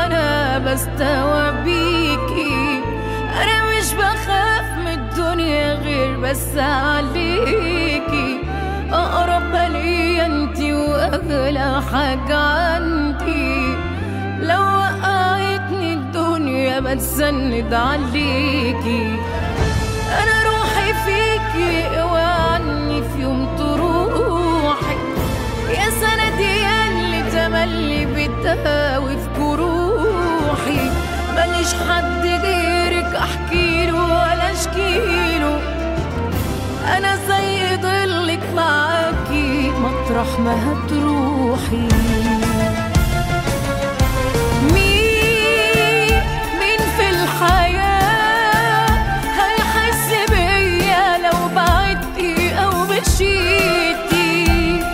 وانا بستوى بيكي. انا مش بخاف من الدنيا غير بس عليكي، اقرب ليا انتي واغلى حاجة عندي. لو وقعتني الدنيا بتسند عليكي. انا روحي فيكي اوعي عني في يوم تروحي، يا سندي ياللي تملي بتهاوي في جروحي. ماليش حد غيرك احكيله ولا اشكيله، انا زي ضلك معاكي مطرح ما هتروحي. مين في الحياة هيحس بيا لو بعدتي او مشيتي؟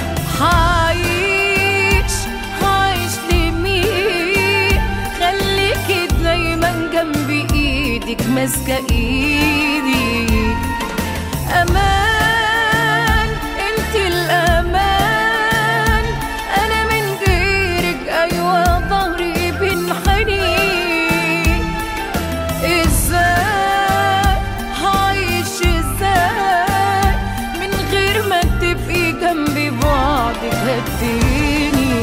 هعيش لمين؟ خليكي دايما جنبي، ايدك ماسكة ايدي. امان انت الامان، انا من غيرك ايوه ظهري بينحني. ازاي هعيش ازاي من غير ما تبقي جنبي؟ بعدك هديني.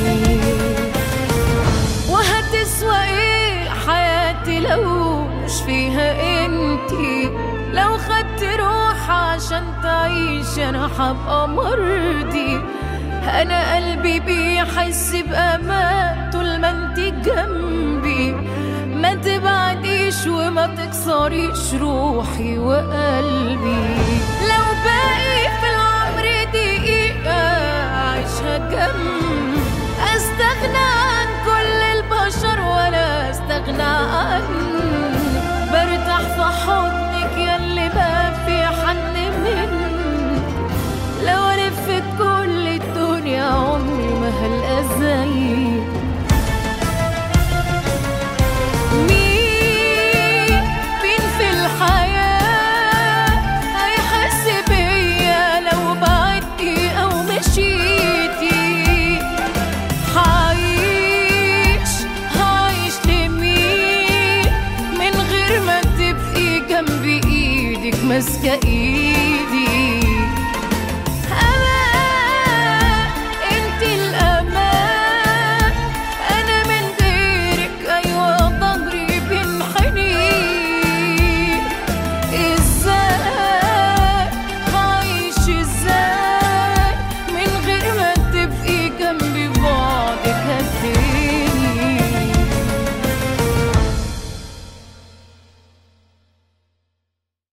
وهتسوى ايه حياتي لو مش فيها انتي؟ لو خدت روح عشان تعيش انا حبقى مرضي. انا قلبي بيحس بامان طول ما انتي جنبي. ما تبعديش وما تكسريش روحي وقلبي. لو باقي في العمر دقيقة اعيشها جنبي، استغنى عن كل البشر ولا استغنى عنك. برتاح في حضنك ياللي ما في حن منك. لو لفت كل الدنيا عمري ما هلقى زيك. مين في الحياة هيحس بيا لو بعدتي او مشيتي؟ هعيش لمين من غير ما تبقي جنبي، ايدك ماسكة ايدي.